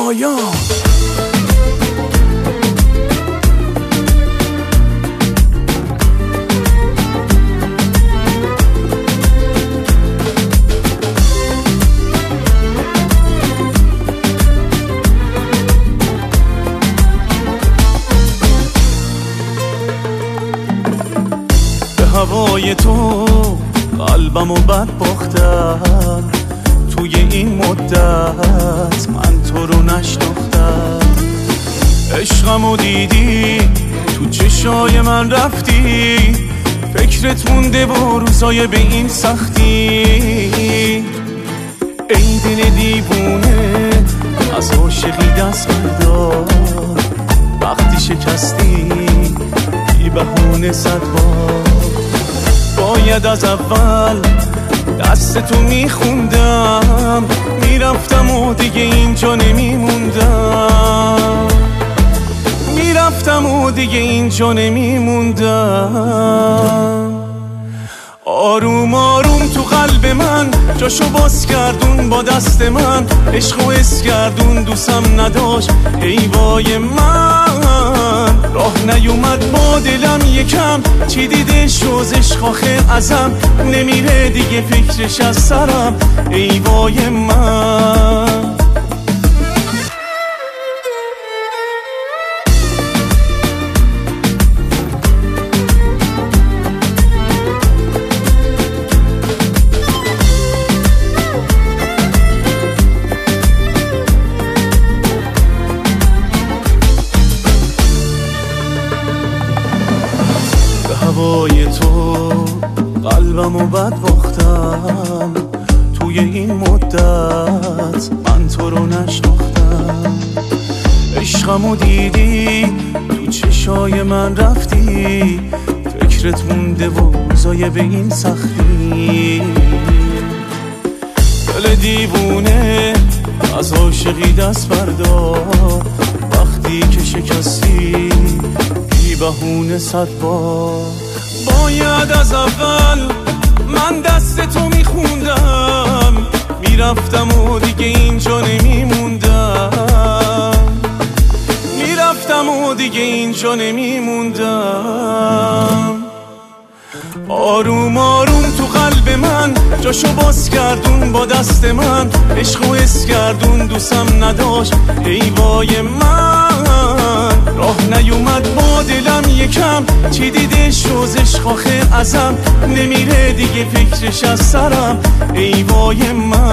شایان. هوای تو قلبمو بد باختم، توی این مدت من تو رو نشناختم. عشقمو دیدی تو چشای من رفتی، فکرت مونده و روزای به این سختی. ای دل دیوونه از عاشقی دست بردار، وقتی شکستی بی بهونه صد بار. باید از اول دست تو میخوندم، میرفتم و دیگه اینجا نمیموندم، میرفتم و دیگه اینجا نمیموندم. آروم آروم تو قلب من جاشو باز کردون با دست من، عشقو حس کردون دوستم نداشت ای وای من. راه نیومد با دلم یکم، چی دیده شوز عشق آخه ازم نمیره دیگه فکرش از سرم ای وای من. هوای تو قلبمو بد باختم، توی این مدت من تو رو نشناختم. عشقمو دیدی تو چشای من رفتی، فکرت مونده و روزای به این سختی. دل دیوونه از عاشقی دست بردار، وقتی که شکستی بی بهونه صد بار. باید از اول من دست تو میخوندم، میرفتم و دیگه اینجا نمیموندم، میرفتم و دیگه اینجا نمیموندم. آروم آروم تو قلب من جاشو باز کردون با دست من، عشقو حس کردون دوستم نداشت ای وای من. راه نیومد با دلم یکم، چی دیده شوز عشق آخه ازم نمیره دیگه فکرش از سرم ای وای من.